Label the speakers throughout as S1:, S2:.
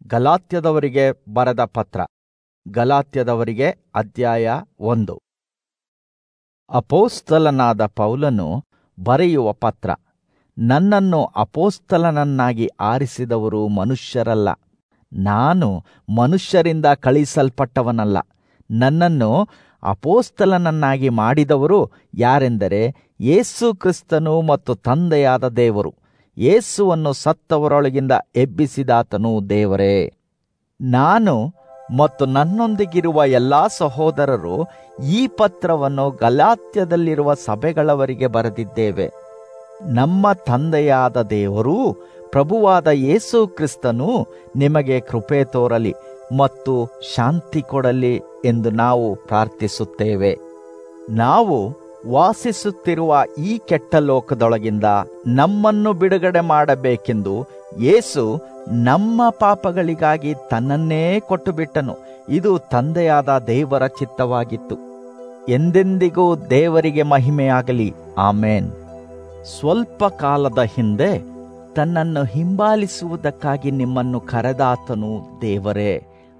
S1: ಗಲಾತ್ಯದವರಿಗೆ ಬರೆದ ಪತ್ರ. ಗಲಾತ್ಯದವರಿಗೆ ಅಧ್ಯಾಯ 1. ಅಪೊಸ್ತಲನಾದ ಪೌಲನು ಬರೆಯುವ ಪತ್ರ. ನನ್ನನ್ನು ಅಪೊಸ್ತಲನನ್ನಾಗಿ ಆರಿಸಿದವರು ಮನುಷ್ಯರಲ್ಲ, ನಾನು ಮನುಷ್ಯರಿಂದ ಕಳುಹಿಸಲ್ಪಟ್ಟವನಲ್ಲ. ನನ್ನನ್ನು ಅಪೊಸ್ತಲನನ್ನಾಗಿ ಮಾಡಿದವರು ಯಾರೆಂದರೆ ಯೇಸು ಕ್ರಿಸ್ತನು ಮತ್ತು ತಂದೆಯಾದ ದೇವರು. ಯೇಸುವನ್ನು ಸತ್ತವರೊಳಗಿಂದ ಎಬ್ಬಿಸಿದಾತನು ದೇವರೇ. ನಾನು ಮತ್ತು ನನ್ನೊಂದಿಗಿರುವ ಎಲ್ಲಾ ಸಹೋದರರು ಈ ಪತ್ರವನ್ನು ಗಲಾತ್ಯದಲ್ಲಿರುವ ಸಭೆಗಳವರಿಗೆ ಬರೆದಿದ್ದೇವೆ. ನಮ್ಮ ತಂದೆಯಾದ ದೇವರೂ ಪ್ರಭುವಾದ ಯೇಸು ಕ್ರಿಸ್ತನು ನಿಮಗೆ ಕೃಪೆ ತೋರಲಿ ಮತ್ತು ಶಾಂತಿ ಕೊಡಲಿ ಎಂದು ನಾವು ಪ್ರಾರ್ಥಿಸುತ್ತೇವೆ. ನಾವು ವಾಸಿಸುತ್ತಿರುವ ಈ ಕೆಟ್ಟ ಲೋಕದೊಳಗಿಂದ ನಮ್ಮನ್ನು ಬಿಡುಗಡೆ ಮಾಡಬೇಕೆಂದು ಯೇಸು ನಮ್ಮ ಪಾಪಗಳಿಗಾಗಿ ತನ್ನನ್ನೇ ಕೊಟ್ಟುಬಿಟ್ಟನು. ಇದು ತಂದೆಯಾದ ದೇವರ ಚಿತ್ತವಾಗಿತ್ತು. ಎಂದೆಂದಿಗೂ ದೇವರಿಗೆ ಮಹಿಮೆಯಾಗಲಿ. ಆಮೇನ್. ಸ್ವಲ್ಪ ಕಾಲದ ಹಿಂದೆ ತನ್ನನ್ನು ಹಿಂಬಾಲಿಸುವುದಕ್ಕಾಗಿ ನಿಮ್ಮನ್ನು ಕರೆದಾತನು ದೇವರೇ.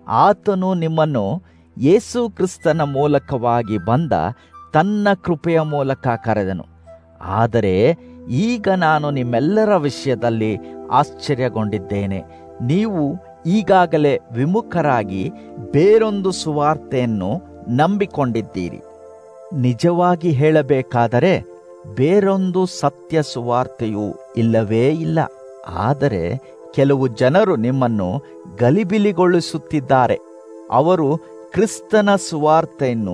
S1: ಆತನು ನಿಮ್ಮನ್ನು ಯೇಸು ಕ್ರಿಸ್ತನ ಮೂಲಕವಾಗಿ ಬಂದ ತನ್ನ ಕೃಪೆಯ ಮೂಲಕ ಕರೆದನು. ಆದರೆ ಈಗ ನಾನು ನಿಮ್ಮೆಲ್ಲರ ವಿಷಯದಲ್ಲಿ ಆಶ್ಚರ್ಯಗೊಂಡಿದ್ದೇನೆ. ನೀವು ಈಗಾಗಲೇ ವಿಮುಖರಾಗಿ ಬೇರೊಂದು ಸುವಾರ್ತೆಯನ್ನು ನಂಬಿಕೊಂಡಿದ್ದೀರಿ. ನಿಜವಾಗಿ ಹೇಳಬೇಕಾದರೆ ಬೇರೊಂದು ಸತ್ಯ ಸುವಾರ್ತೆಯೂ ಇಲ್ಲವೇ ಇಲ್ಲ. ಆದರೆ ಕೆಲವು ಜನರು ನಿಮ್ಮನ್ನು ಗಲಿಬಿಲಿಗೊಳಿಸುತ್ತಿದ್ದಾರೆ. ಅವರು ಕ್ರಿಸ್ತನ ಸುವಾರ್ತೆಯನ್ನು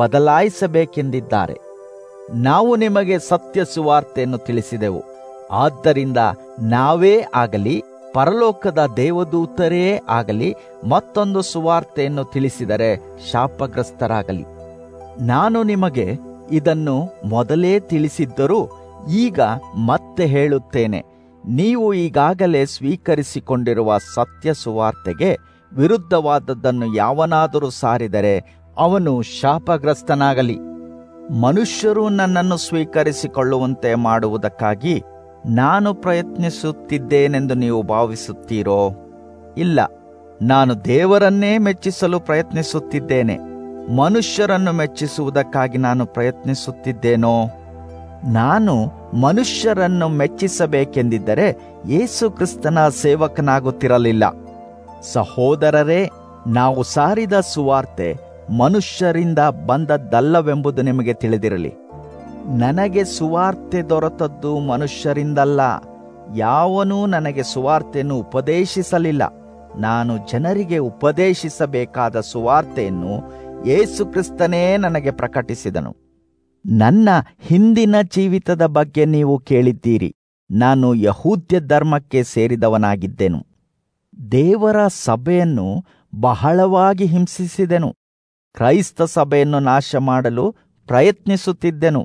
S1: ಬದಲಾಯಿಸಬೇಕೆಂದಿದ್ದಾರೆ. ನಾವು ನಿಮಗೆ ಸತ್ಯ ಸುವಾರ್ತೆಯನ್ನು ತಿಳಿಸಿದೆವು. ಆದ್ದರಿಂದ ನಾವೇ ಆಗಲಿ ಪರಲೋಕದ ದೇವದೂತರೇ ಆಗಲಿ ಮತ್ತೊಂದು ಸುವಾರ್ತೆಯನ್ನು ತಿಳಿಸಿದರೆ ಶಾಪಗ್ರಸ್ತರಾಗಲಿ. ನಾನು ನಿಮಗೆ ಇದನ್ನು ಮೊದಲೇ ತಿಳಿಸಿದ್ದರೂ ಈಗ ಮತ್ತೆ ಹೇಳುತ್ತೇನೆ. ನೀವು ಈಗಾಗಲೇ ಸ್ವೀಕರಿಸಿಕೊಂಡಿರುವ ಸತ್ಯ ಸುವಾರ್ತೆಗೆ ವಿರುದ್ಧವಾದದ್ದನ್ನು ಯಾವನಾದರೂ ಸಾರಿದರೆ ಅವನು ಶಾಪಗ್ರಸ್ತನಾಗಲಿ. ಮನುಷ್ಯರು ನನ್ನನ್ನು ಸ್ವೀಕರಿಸಿಕೊಳ್ಳುವಂತೆ ಮಾಡುವುದಕ್ಕಾಗಿ ನಾನು ಪ್ರಯತ್ನಿಸುತ್ತಿದ್ದೇನೆಂದು ನೀವು ಭಾವಿಸುತ್ತೀರೋ? ಇಲ್ಲ, ನಾನು ದೇವರನ್ನೇ ಮೆಚ್ಚಿಸಲು ಪ್ರಯತ್ನಿಸುತ್ತಿದ್ದೇನೆ. ಮನುಷ್ಯರನ್ನು ಮೆಚ್ಚಿಸುವುದಕ್ಕಾಗಿ ನಾನು ಪ್ರಯತ್ನಿಸುತ್ತಿದ್ದೇನೋ? ನಾನು ಮನುಷ್ಯರನ್ನು ಮೆಚ್ಚಿಸಬೇಕೆಂದಿದ್ದರೆ ಯೇಸು ಕ್ರಿಸ್ತನ ಸೇವಕನಾಗುತ್ತಿರಲಿಲ್ಲ. ಸಹೋದರರೇ, ನಾವು ಸಾರಿದ ಸುವಾರ್ತೆ ಮನುಷ್ಯರಿಂದ ಬಂದದ್ದಲ್ಲವೆಂಬುದು ನಿಮಗೆ ತಿಳಿದಿರಲಿ. ನನಗೆ ಸುವಾರ್ತೆ ದೊರೆತದ್ದು ಮನುಷ್ಯರಿಂದಲ್ಲ. ಯಾವನೂ ನನಗೆ ಸುವಾರ್ತೆಯನ್ನು ಉಪದೇಶಿಸಲಿಲ್ಲ. ನಾನು ಜನರಿಗೆ ಉಪದೇಶಿಸಬೇಕಾದ ಸುವಾರ್ತೆಯನ್ನು ಯೇಸು ಕ್ರಿಸ್ತನೇ ನನಗೆ ಪ್ರಕಟಿಸಿದನು. ನನ್ನ ಹಿಂದಿನ ಜೀವಿತದ ಬಗ್ಗೆ ನೀವು ಕೇಳಿದ್ದೀರಿ. ನಾನು ಯಹೂದ್ಯ ಧರ್ಮಕ್ಕೆ ಸೇರಿದವನಾಗಿದ್ದೆನು. ದೇವರ ಸಭೆಯನ್ನು ಬಹಳವಾಗಿ ಹಿಂಸಿಸಿದೆನು. ಕ್ರೈಸ್ತ ಸಭೆಯನ್ನು ನಾಶ ಮಾಡಲು ಪ್ರಯತ್ನಿಸುತ್ತಿದ್ದೆನು.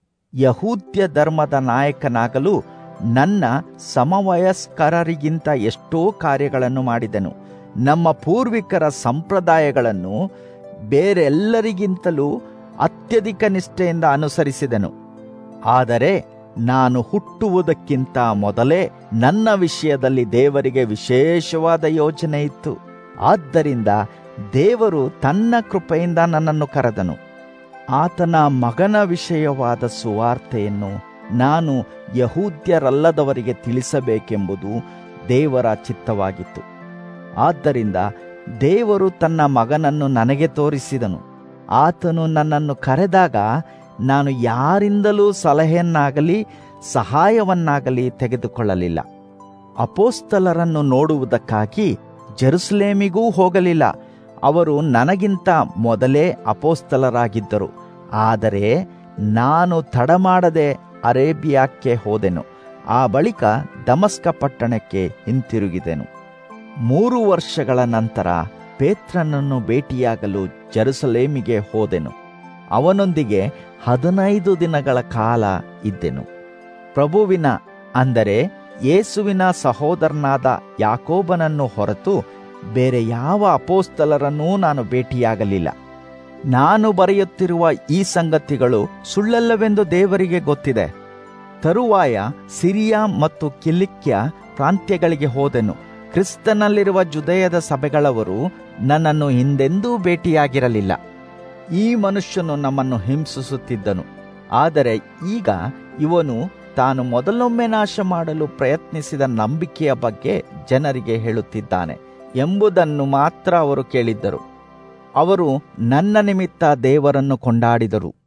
S1: ಯಹೂದ್ಯ ಧರ್ಮದ ನಾಯಕನಾಗಲು ನನ್ನ ಸಮವಯಸ್ಕರಿಗಿಂತ ಎಷ್ಟೋ ಕಾರ್ಯಗಳನ್ನು ಮಾಡಿದೆನು. ನಮ್ಮ ಪೂರ್ವಿಕರ ಸಂಪ್ರದಾಯಗಳನ್ನು ಬೇರೆಲ್ಲರಿಗಿಂತಲೂ ಅತ್ಯಧಿಕ ನಿಷ್ಠೆಯಿಂದ ಅನುಸರಿಸಿದೆನು. ಆದರೆ ನಾನು ಹುಟ್ಟುವುದಕ್ಕಿಂತ ಮೊದಲೇ ನನ್ನ ವಿಷಯದಲ್ಲಿ ದೇವರಿಗೆ ವಿಶೇಷವಾದ ಯೋಜನೆ ಇತ್ತು. ಆದ್ದರಿಂದ ದೇವರು ತನ್ನ ಕೃಪೆಯಿಂದ ನನ್ನನ್ನು ಕರೆದನು. ಆತನ ಮಗನ ವಿಷಯವಾದ ಸುವಾರ್ತೆಯನ್ನು ನಾನು ಯಹೂದ್ಯರಲ್ಲದವರಿಗೆ ತಿಳಿಸಬೇಕೆಂಬುದು ದೇವರ ಚಿತ್ತವಾಗಿತ್ತು. ಆದ್ದರಿಂದ ದೇವರು ತನ್ನ ಮಗನನ್ನು ನನಗೆ ತೋರಿಸಿದನು. ಆತನು ನನ್ನನ್ನು ಕರೆದಾಗ ನಾನು ಯಾರಿಂದಲೂ ಸಲಹೆಯನ್ನಾಗಲಿ ಸಹಾಯವನ್ನಾಗಲಿ ತೆಗೆದುಕೊಳ್ಳಲಿಲ್ಲ. ಅಪೊಸ್ತಲರನ್ನು ನೋಡುವುದಕ್ಕಾಗಿ ಜೆರುಸಲೇಮಿಗೂ ಹೋಗಲಿಲ್ಲ. ಅವರು ನನಗಿಂತ ಮೊದಲೇ ಅಪೊಸ್ತಲರಾಗಿದ್ದರು. ಆದರೆ ನಾನು ತಡಮಾಡದೆ ಅರೇಬಿಯಾಕ್ಕೆ ಹೋದೆನು. ಆ ಬಳಿಕ ದಮಸ್ಕ ಪಟ್ಟಣಕ್ಕೆ ಹಿಂತಿರುಗಿದೆನು. 3 ವರ್ಷಗಳ ನಂತರ ಪೇತ್ರನನ್ನು ಭೇಟಿಯಾಗಲು ಜೆರುಸಲೇಮಿಗೆ ಹೋದೆನು. ಅವನೊಂದಿಗೆ 15 ದಿನಗಳ ಕಾಲ ಇದ್ದೆನು. ಪ್ರಭುವಿನ ಅಂದರೆ ಯೇಸುವಿನ ಸಹೋದರನಾದ ಯಾಕೋಬನನ್ನು ಹೊರತು ಬೇರೆ ಯಾವ ಅಪೊಸ್ತಲರನ್ನೂ ನಾನು ಭೇಟಿಯಾಗಲಿಲ್ಲ. ನಾನು ಬರೆಯುತ್ತಿರುವ ಈ ಸಂಗತಿಗಳು ಸುಳ್ಳಲ್ಲವೆಂದು ದೇವರಿಗೆ ಗೊತ್ತಿದೆ. ತರುವಾಯ ಸಿರಿಯಾ ಮತ್ತು ಕಿಲಿಕ್ಯ ಪ್ರಾಂತ್ಯಗಳಿಗೆ ಹೋದೆನು. ಕ್ರಿಸ್ತನಲ್ಲಿರುವ ಜುದಯದ ಸಭೆಗಳವರು ನನ್ನನ್ನು ಹಿಂದೆಂದೂ ಭೇಟಿಯಾಗಿರಲಿಲ್ಲ. ಈ ಮನುಷ್ಯನು ನಮ್ಮನ್ನು ಹಿಂಸಿಸುತ್ತಿದ್ದನು, ಆದರೆ ಈಗ ಇವನು ತಾನು ಮೊದಲೊಮ್ಮೆ ನಾಶ ಮಾಡಲು ಪ್ರಯತ್ನಿಸಿದ ನಂಬಿಕೆಯ ಬಗ್ಗೆ ಜನರಿಗೆ ಹೇಳುತ್ತಿದ್ದಾನೆ ಎಂಬುದನ್ನು ಮಾತ್ರ ಅವರು ಕೇಳಿದ್ದರು. ಅವರು ನನ್ನ ನಿಮಿತ್ತ ದೇವರನ್ನು ಕೊಂಡಾಡಿದರು.